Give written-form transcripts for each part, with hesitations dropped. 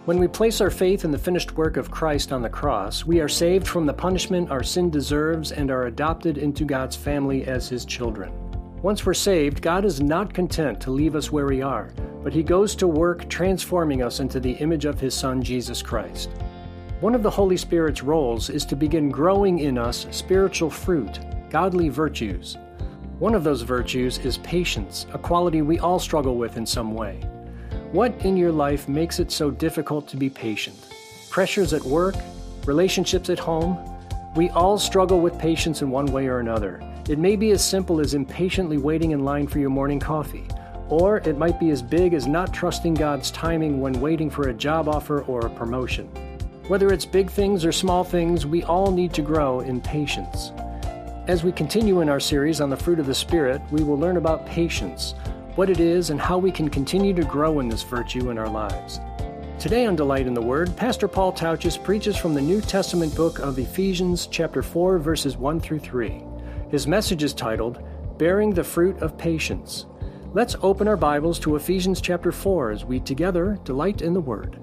When we place our faith in the finished work of Christ on the cross, we are saved from the punishment our sin deserves and are adopted into God's family as His children. Once we're saved, God is not content to leave us where we are, but He goes to work transforming us into the image of His Son, Jesus Christ. One of the Holy Spirit's roles is to begin growing in us spiritual fruit, godly virtues. One of those virtues is patience, a quality we all struggle with in some way. What in your life makes it so difficult to be patient? Pressures at work? Relationships at home? We all struggle with patience in one way or another. It may be as simple as impatiently waiting in line for your morning coffee, or it might be as big as not trusting God's timing when waiting for a job offer or a promotion. Whether it's big things or small things, we all need to grow in patience. As we continue in our series on the fruit of the Spirit, we will learn about patience, what it is, and how we can continue to grow in this virtue in our lives. Today on Delight in the Word, Pastor Paul Tauchis preaches from the New Testament book of Ephesians chapter 4, verses 1 through 3. His message is titled, Bearing the Fruit of Patience. Let's open our Bibles to Ephesians chapter 4 as we together delight in the Word.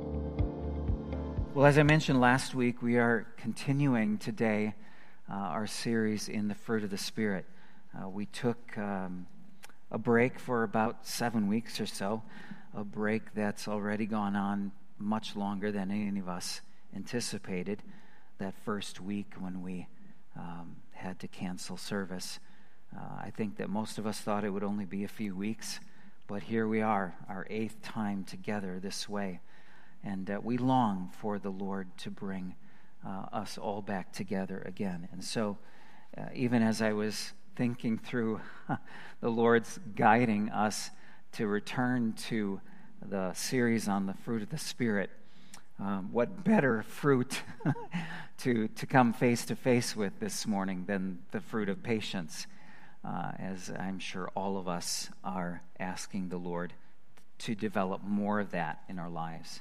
Well, as I mentioned last week, we are continuing today our series in the fruit of the Spirit. We took a break for about 7 weeks or so, a break that's already gone on much longer than any of us anticipated. That first week when we had to cancel service, I think that most of us thought it would only be a few weeks, but here we are, our 8th time together this way, and we long for the Lord to bring us all back together again. And so, even as I was thinking through the Lord's guiding us to return to the series on the fruit of the Spirit, what better fruit to come face to face with this morning than the fruit of patience, as I'm sure all of us are asking the Lord to develop more of that in our lives.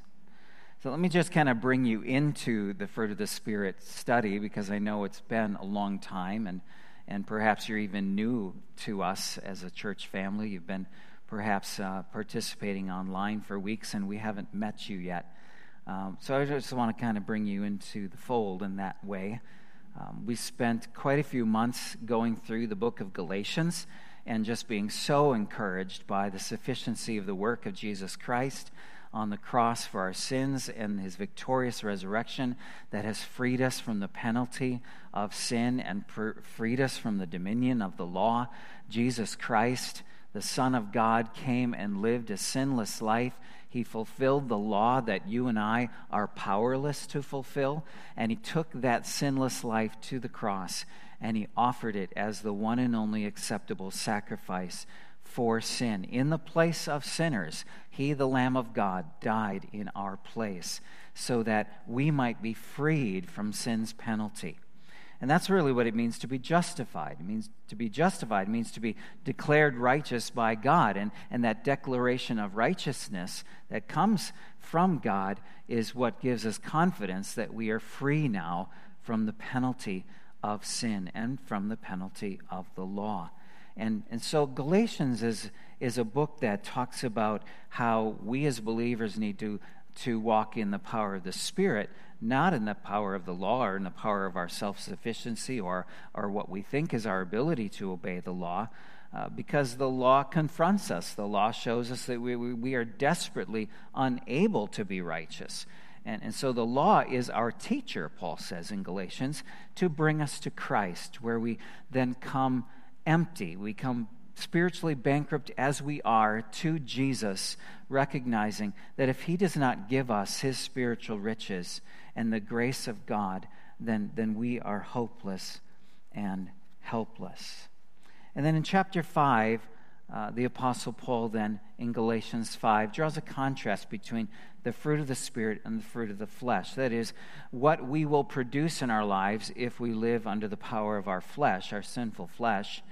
So let me just kind of bring you into the fruit of the Spirit study, because I know it's been a long time, and perhaps you're even new to us as a church family. You've been perhaps participating online for weeks, and we haven't met you yet. So I just want to kind of bring you into the fold in that way. We spent quite a few months going through the book of Galatians and just being so encouraged by the sufficiency of the work of Jesus Christ on the cross for our sins and His victorious resurrection that has freed us from the penalty of sin and freed us from the dominion of the law. Jesus Christ, the Son of God, came and lived a sinless life. He fulfilled the law that you and I are powerless to fulfill, and He took that sinless life to the cross, and He offered it as the one and only acceptable sacrifice for sin. In the place of sinners, He, the Lamb of God, died in our place so that we might be freed from sin's penalty. And that's really what it means to be justified. It means to be justified. It means to be declared righteous by God. And that declaration of righteousness that comes from God is what gives us confidence that we are free now from the penalty of sin and from the penalty of the law. And so Galatians is a book that talks about how we as believers need to walk in the power of the Spirit, not in the power of the law or in the power of our self-sufficiency or what we think is our ability to obey the law, because the law confronts us. The law shows us that we are desperately unable to be righteous. And so the law is our teacher, Paul says in Galatians, to bring us to Christ, where we then come empty. We come spiritually bankrupt as we are to Jesus, recognizing that if He does not give us His spiritual riches and the grace of God, then we are hopeless and helpless. And then in chapter 5, the Apostle Paul then in Galatians 5 draws a contrast between the fruit of the Spirit and the fruit of the flesh. That is, what we will produce in our lives if we live under the power of our flesh, our sinful flesh,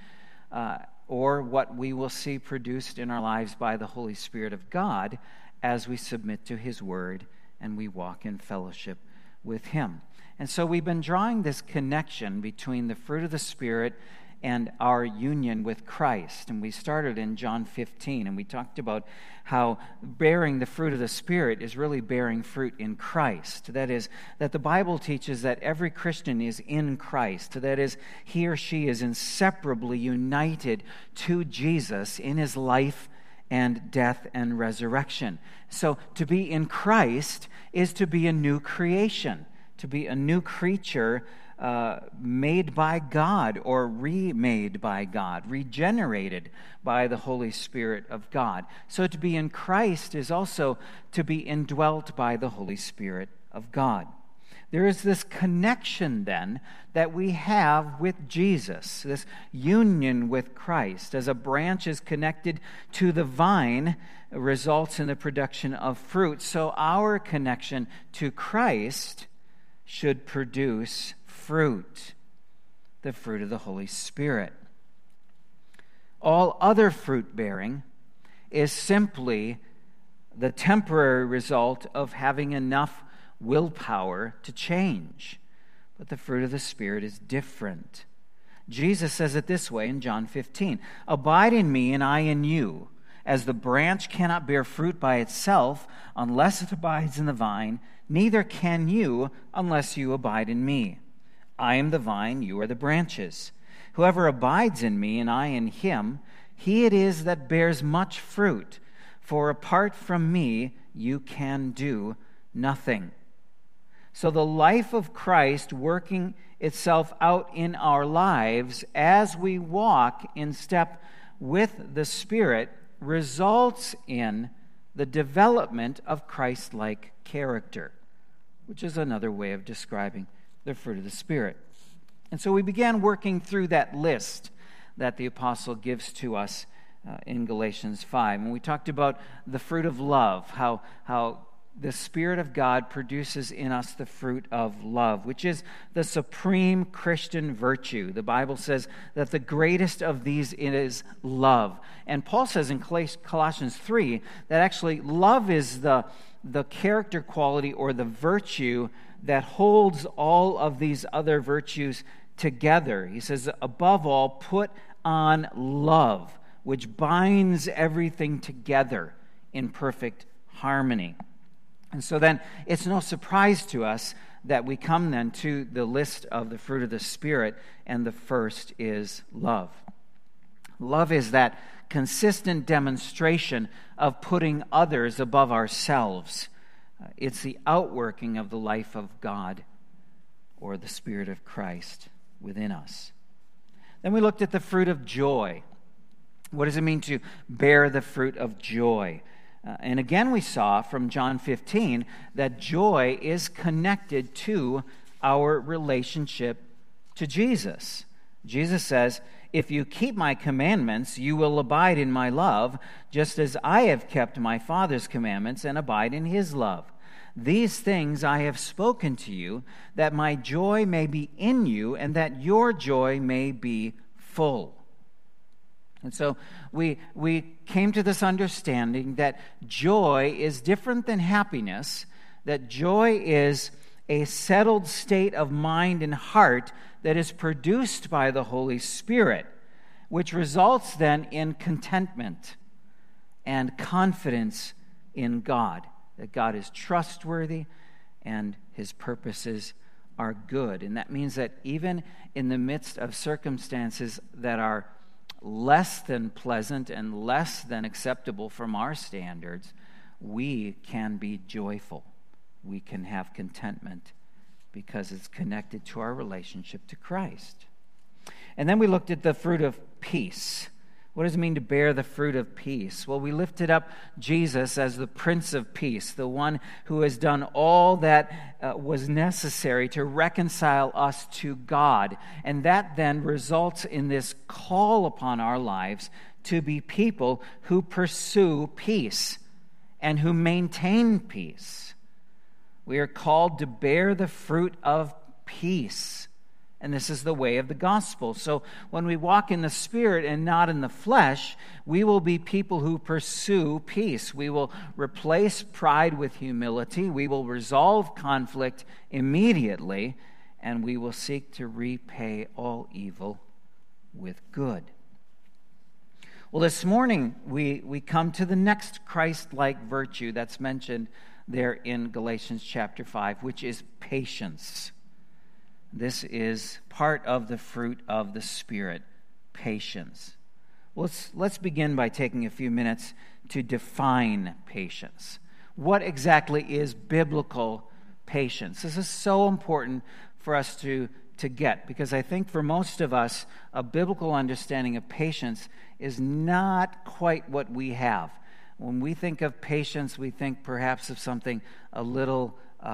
or what we will see produced in our lives by the Holy Spirit of God as we submit to His Word and we walk in fellowship with Him. And so we've been drawing this connection between the fruit of the Spirit and our union with Christ. And we started in John 15, and we talked about how bearing the fruit of the Spirit is really bearing fruit in Christ. That is, that the Bible teaches that every Christian is in Christ. That is, he or she is inseparably united to Jesus in his life and death and resurrection. So to be in Christ is to be a new creation, to be a new creature made by God or remade by God, regenerated by the Holy Spirit of God. So to be in Christ is also to be indwelt by the Holy Spirit of God. There is this connection then that we have with Jesus, this union with Christ. As a branch is connected to the vine, results in the production of fruit. So our connection to Christ should produce fruit, the fruit of the Holy Spirit. All other fruit bearing is simply the temporary result of having enough willpower to change. But the fruit of the Spirit is different. Jesus says it this way in John 15, "Abide in me and I in you. As the branch cannot bear fruit by itself unless it abides in the vine, neither can you unless you abide in me. I am the vine, you are the branches. Whoever abides in me and I in him, he it is that bears much fruit. For apart from me, you can do nothing." So the life of Christ working itself out in our lives as we walk in step with the Spirit results in the development of Christ-like character, which is another way of describing the fruit of the Spirit. And so we began working through that list that the apostle gives to us in Galatians 5. And we talked about the fruit of love, how the Spirit of God produces in us the fruit of love, which is the supreme Christian virtue. The Bible says that the greatest of these is love. And Paul says in Colossians 3 that actually love is the character quality or the virtue that holds all of these other virtues together. He says, above all, put on love, which binds everything together in perfect harmony. And so then it's no surprise to us that we come then to the list of the fruit of the Spirit, and the first is love. Love is that consistent demonstration of putting others above ourselves. It's the outworking of the life of God or the Spirit of Christ within us. Then we looked at the fruit of joy. What does it mean to bear the fruit of joy? And again we saw from John 15 that joy is connected to our relationship to Jesus. Jesus says, "If you keep my commandments, you will abide in my love, just as I have kept my Father's commandments and abide in his love. These things I have spoken to you, that my joy may be in you, and that your joy may be full." And so we came to this understanding that joy is different than happiness, that joy is a settled state of mind and heart that is produced by the Holy Spirit, which results then in contentment and confidence in God, that God is trustworthy and his purposes are good. And that means that even in the midst of circumstances that are less than pleasant and less than acceptable from our standards, we can be joyful. We can have contentment because it's connected to our relationship to Christ. And then we looked at the fruit of peace. What does it mean to bear the fruit of peace? Well, we lifted up Jesus as the Prince of Peace, the one who has done all that was necessary to reconcile us to God. And that then results in this call upon our lives to be people who pursue peace and who maintain peace. We are called to bear the fruit of peace. And this is the way of the gospel. So when we walk in the Spirit and not in the flesh, we will be people who pursue peace. We will replace pride with humility. We will resolve conflict immediately. And we will seek to repay all evil with good. Well, this morning we come to the next Christ-like virtue that's mentioned there in Galatians chapter 5, which is patience. This is part of the fruit of the Spirit, patience. Let's begin by taking a few minutes to define patience. What exactly is biblical patience? This is so important for us to get, because I think for most of us, a biblical understanding of patience is not quite what we have. When we think of patience, we think perhaps of something a little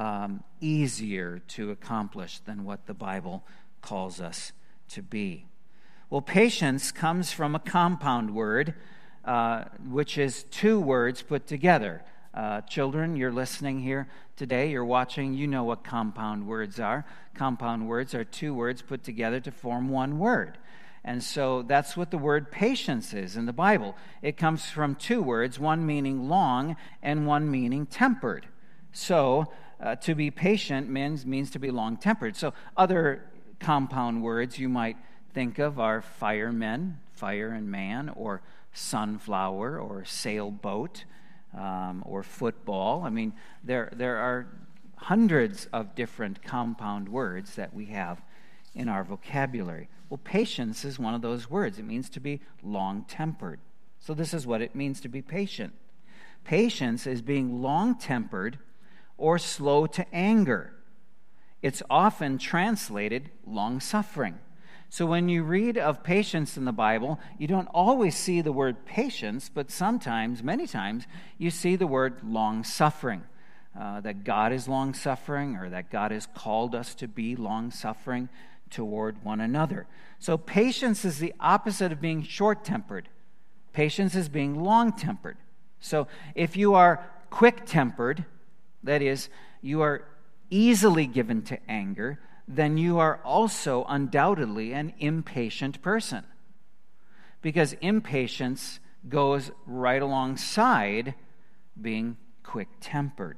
easier to accomplish than what the Bible calls us to be. Well, patience comes from a compound word, which is two words put together. Children, you're listening here today, you're watching, you know what compound words are. Compound words are two words put together to form one word. And so that's what the word patience is in the Bible. It comes from two words, one meaning long and one meaning tempered. So to be patient means to be long-tempered. So other compound words you might think of are firemen, fire and man, or sunflower, or sailboat, or football. I mean, there are hundreds of different compound words that we have in our vocabulary. Well, patience is one of those words. It means to be long-tempered. So this is what it means to be patient. Patience is being long-tempered or slow to anger. It's often translated long-suffering. So when you read of patience in the Bible, you don't always see the word patience, but sometimes, many times, you see the word long-suffering. That God is long-suffering, or that God has called us to be long-suffering toward one another. So patience is the opposite of being short-tempered. Patience is being long-tempered. So if you are quick-tempered, that is, you are easily given to anger, then you are also undoubtedly an impatient person. Because impatience goes right alongside being quick-tempered.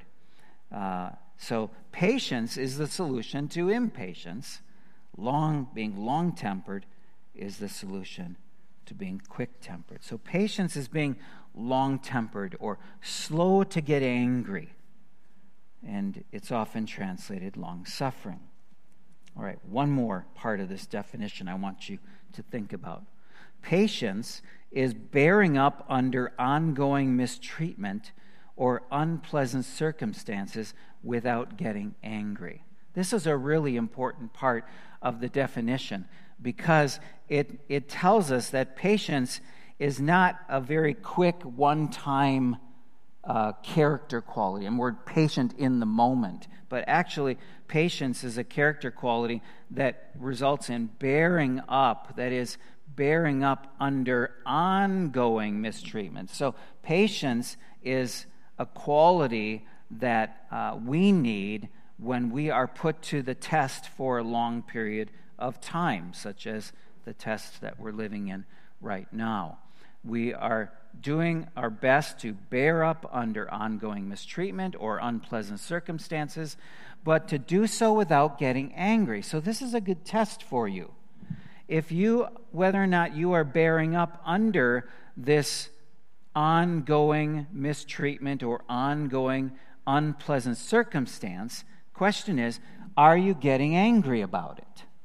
So patience is the solution to impatience. Being long-tempered is the solution to being quick-tempered. So patience is being long-tempered or slow to get angry. And it's often translated long-suffering. All right, one more part of this definition I want you to think about. Patience is bearing up under ongoing mistreatment or unpleasant circumstances without getting angry. This is a really important part of the definition because it tells us that patience is not a very quick one-time character quality, and we're patient in the moment. But actually, patience is a character quality that results in bearing up, that is, bearing up under ongoing mistreatment. So patience is a quality that we need when we are put to the test for a long period of time, such as the test that we're living in right now. We are doing our best to bear up under ongoing mistreatment or unpleasant circumstances, but to do so without getting angry. So this is a good test for you. Whether or not you are bearing up under this ongoing mistreatment or ongoing unpleasant circumstance, question is, are you getting angry about it?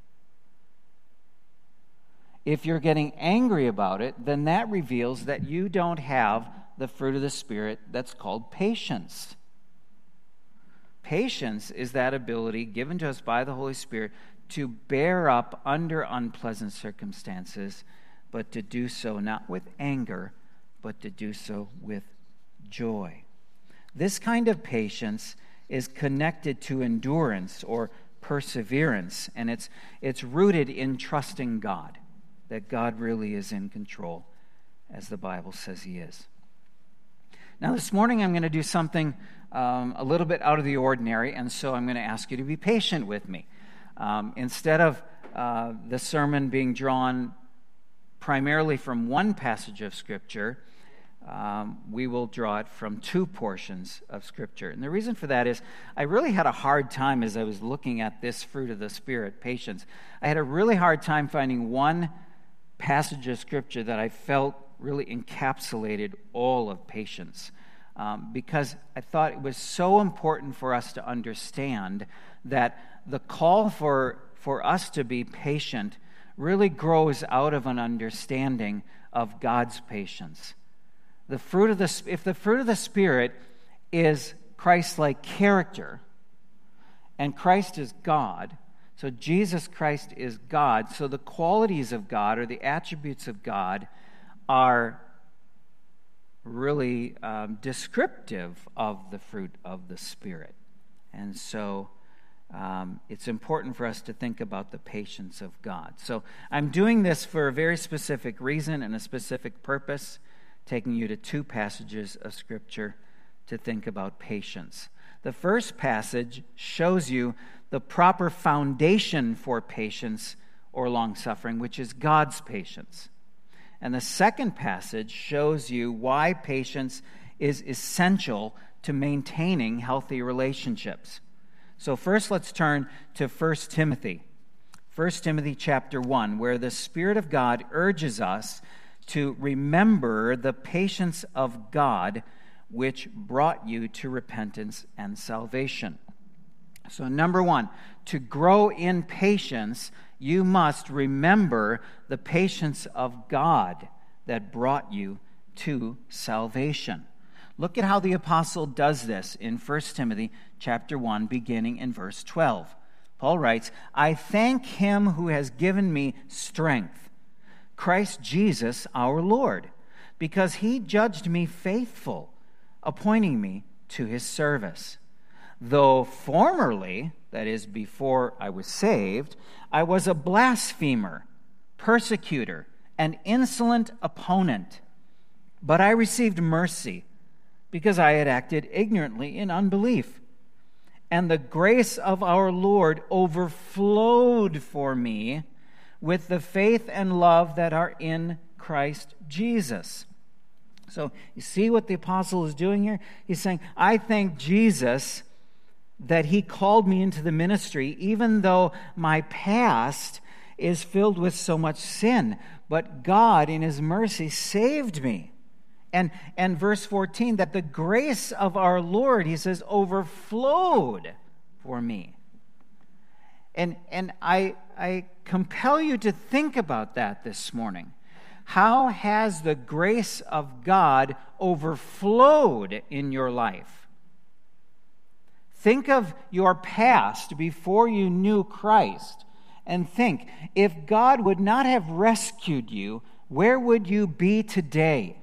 If you're getting angry about it, then that reveals that you don't have the fruit of the Spirit that's called patience. Patience is that ability given to us by the Holy Spirit to bear up under unpleasant circumstances, but to do so not with anger, but to do so with joy. This kind of patience is connected to endurance or perseverance, and it's rooted in trusting God, that God really is in control, as the Bible says He is. Now, this morning I'm going to do something a little bit out of the ordinary, and so I'm going to ask you to be patient with me. Instead of the sermon being drawn primarily from one passage of Scripture, we will draw it from two portions of Scripture. And the reason for that is I really had a hard time as I was looking at this fruit of the Spirit, patience. I had a really hard time finding one passage of Scripture that I felt really encapsulated all of patience, because I thought it was so important for us to understand that the call for us to be patient really grows out of an understanding of God's patience. If the fruit of the Spirit is Christ-like character, and Christ is God, so Jesus Christ is God, so the qualities of God or the attributes of God are really descriptive of the fruit of the Spirit. And so it's important for us to think about the patience of God. So I'm doing this for a very specific reason and a specific purpose, taking you to two passages of Scripture to think about patience. The first passage shows you the proper foundation for patience or long-suffering, which is God's patience. And the second passage shows you why patience is essential to maintaining healthy relationships. So first let's turn to 1 Timothy. 1 Timothy chapter 1, where the Spirit of God urges us to remember the patience of God which brought you to repentance and salvation. So number one, to grow in patience, you must remember the patience of God that brought you to salvation. Look at how the apostle does this in 1 Timothy chapter 1, beginning in verse 12. Paul writes, I thank him who has given me strength, Christ Jesus our Lord, because he judged me faithful, appointing me to his service. Though formerly, that is, before I was saved, I was a blasphemer, persecutor, an insolent opponent. But I received mercy, because I had acted ignorantly in unbelief. And the grace of our Lord overflowed for me with the faith and love that are in Christ Jesus. So you see what the apostle is doing here? He's saying, I thank Jesus that he called me into the ministry, even though my past is filled with so much sin. But God, in his mercy, saved me. And verse 14, that the grace of our Lord, he says, overflowed for me. And I compel you to think about that this morning. How has the grace of God overflowed in your life? Think of your past before you knew Christ, and think, if God would not have rescued you, where would you be today?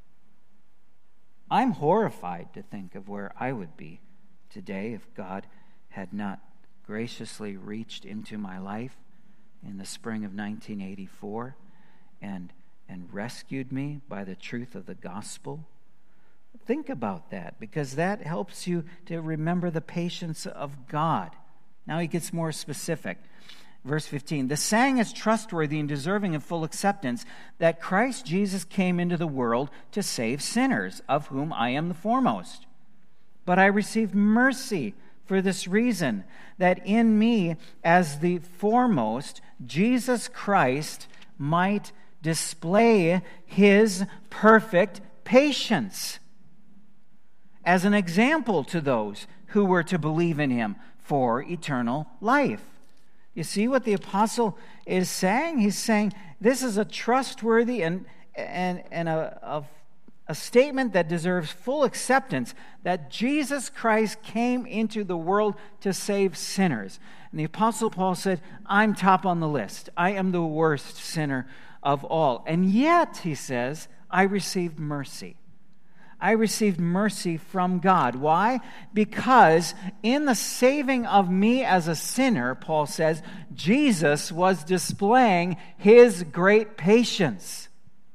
I'm horrified to think of where I would be today if God had not graciously reached into my life in the spring of 1984 and rescued me by the truth of the gospel. Think about that, because that helps you to remember the patience of God. Now he gets more specific. Verse 15, the saying is trustworthy and deserving of full acceptance, that Christ Jesus came into the world to save sinners, of whom I am the foremost. But I received mercy for this reason, that in me, as the foremost, Jesus Christ might display his perfect patience as an example to those who were to believe in him for eternal life. You see what the apostle is saying? He's saying this is a trustworthy and a statement that deserves full acceptance, that Jesus Christ came into the world to save sinners. And the apostle Paul said, I'm top on the list. I am the worst sinner of all. And yet, he says, I received mercy. I received mercy from God. Why? Because in the saving of me as a sinner, Paul says, Jesus was displaying his great patience.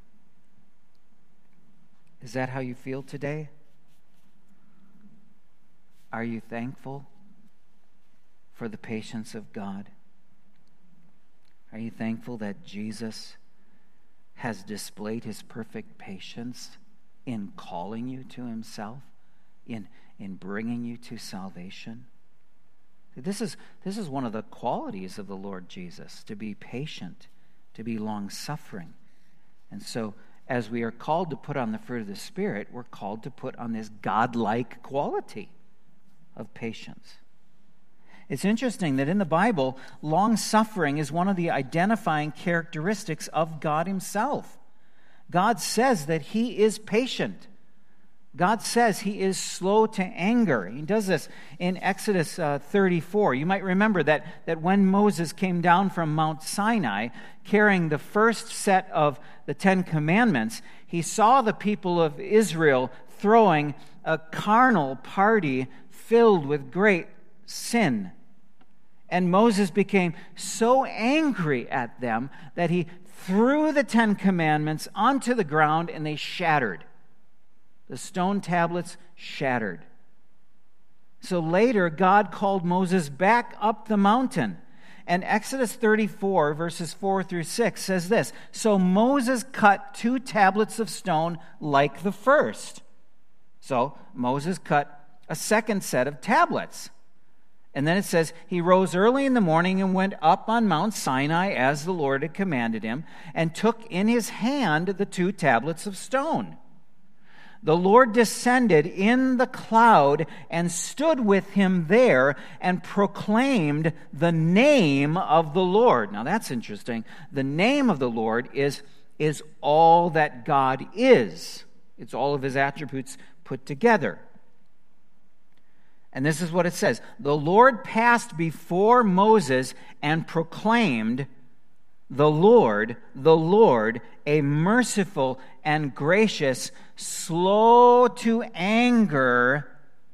Is that how you feel today? Are you thankful for the patience of God? Are you thankful that Jesus has displayed his perfect patience in calling you to himself, in bringing you to salvation? This is one of the qualities of the Lord Jesus, to be patient to be long-suffering. And so, as we are called to put on the fruit of the Spirit, we're called to put on this godlike quality of patience. It's interesting that in the Bible, long-suffering is one of the identifying characteristics of God himself. God says that he is patient. God says he is slow to anger. He does this in Exodus 34. You might remember that when Moses came down from Mount Sinai, carrying the first set of the Ten Commandments, he saw the people of Israel throwing a carnal party filled with great sin. And Moses became so angry at them that he threw the Ten Commandments onto the ground and they shattered. The stone tablets shattered. So later, God called Moses back up the mountain. And Exodus 34, verses 4 through 6 says this: So Moses cut 2 tablets of stone like the first. So Moses cut a second set of tablets. And then it says, he rose early in the morning and went up on Mount Sinai as the Lord had commanded him, and took in his hand the 2 tablets of stone. The Lord descended in the cloud and stood with him there and proclaimed the name of the Lord. Now that's interesting. The name of the Lord is all that God is. It's all of his attributes put together. And this is what it says. The Lord passed before Moses and proclaimed, the Lord, a merciful and gracious, slow to anger,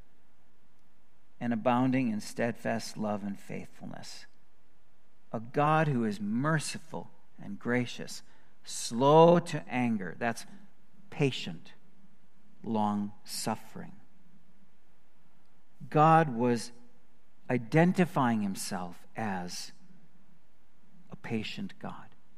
and abounding in steadfast love and faithfulness. A God who is merciful and gracious, slow to anger. That's patient, long-suffering. God was identifying himself as a patient God.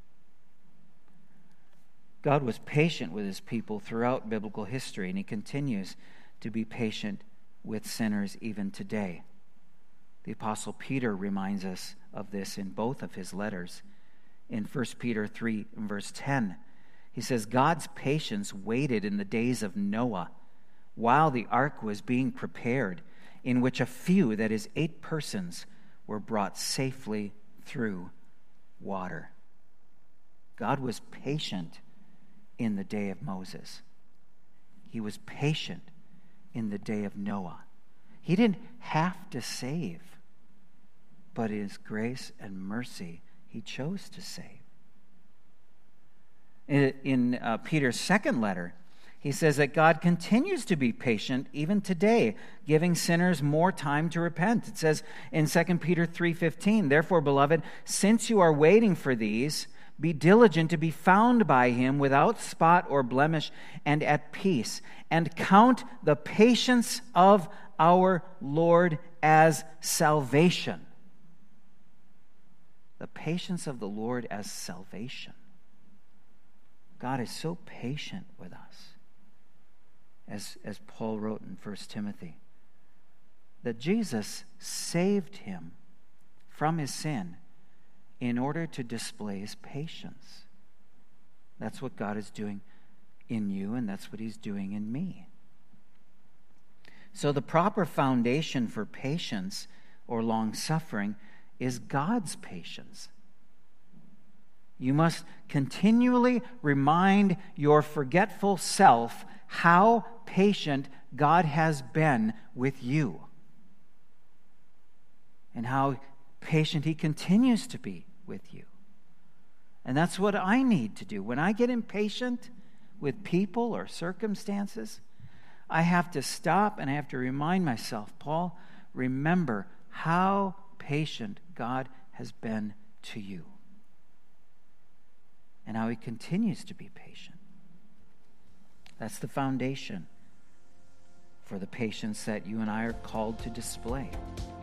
God was patient with his people throughout biblical history, and he continues to be patient with sinners even today. The Apostle Peter reminds us of this in both of his letters. In 1 Peter 3, verse 10, he says, God's patience waited in the days of Noah while the ark was being prepared, in which a few, that is 8 persons, were brought safely through water. God was patient in the day of Moses. He was patient in the day of Noah. He didn't have to save, but in his grace and mercy, he chose to save. In Peter's second letter, he says that God continues to be patient even today, giving sinners more time to repent. It says in 2 Peter 3:15, Therefore, beloved, since you are waiting for these, be diligent to be found by him without spot or blemish and at peace, and count the patience of our Lord as salvation. The patience of the Lord as salvation. God is so patient with us. As Paul wrote in 1 Timothy, that Jesus saved him from his sin in order to display his patience. That's what God is doing in you, and that's what he's doing in me. So the proper foundation for patience or long-suffering is God's patience. You must continually remind your forgetful self how patient God has been with you, and how patient he continues to be with you. And that's what I need to do. When I get impatient with people or circumstances, I have to stop and I have to remind myself, Paul, remember how patient God has been to you, and how he continues to be patient. That's the foundation for the patience that you and I are called to display.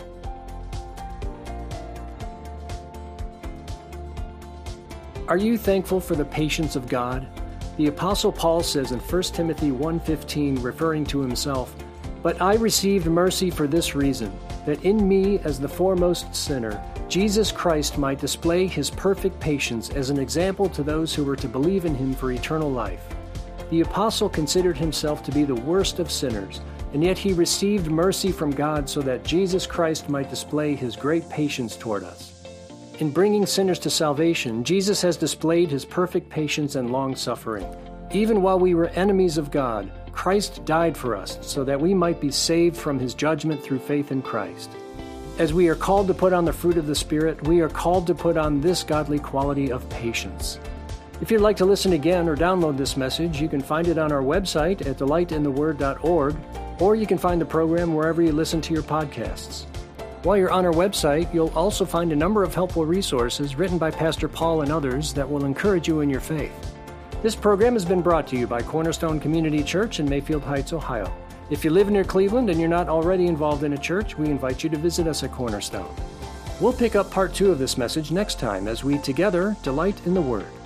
Are you thankful for the patience of God? The Apostle Paul says in 1 Timothy 1:15, referring to himself, But I received mercy for this reason, that in me, as the foremost sinner, Jesus Christ might display his perfect patience as an example to those who were to believe in him for eternal life. The apostle considered himself to be the worst of sinners, and yet he received mercy from God so that Jesus Christ might display his great patience toward us. In bringing sinners to salvation, Jesus has displayed his perfect patience and long-suffering. Even while we were enemies of God, Christ died for us so that we might be saved from his judgment through faith in Christ. As we are called to put on the fruit of the Spirit, we are called to put on this godly quality of patience. If you'd like to listen again or download this message, you can find it on our website at delightintheword.org, or you can find the program wherever you listen to your podcasts. While you're on our website, you'll also find a number of helpful resources written by Pastor Paul and others that will encourage you in your faith. This program has been brought to you by Cornerstone Community Church in Mayfield Heights, Ohio. If you live near Cleveland and you're not already involved in a church, we invite you to visit us at Cornerstone. We'll pick up part 2 of this message next time as we together delight in the Word.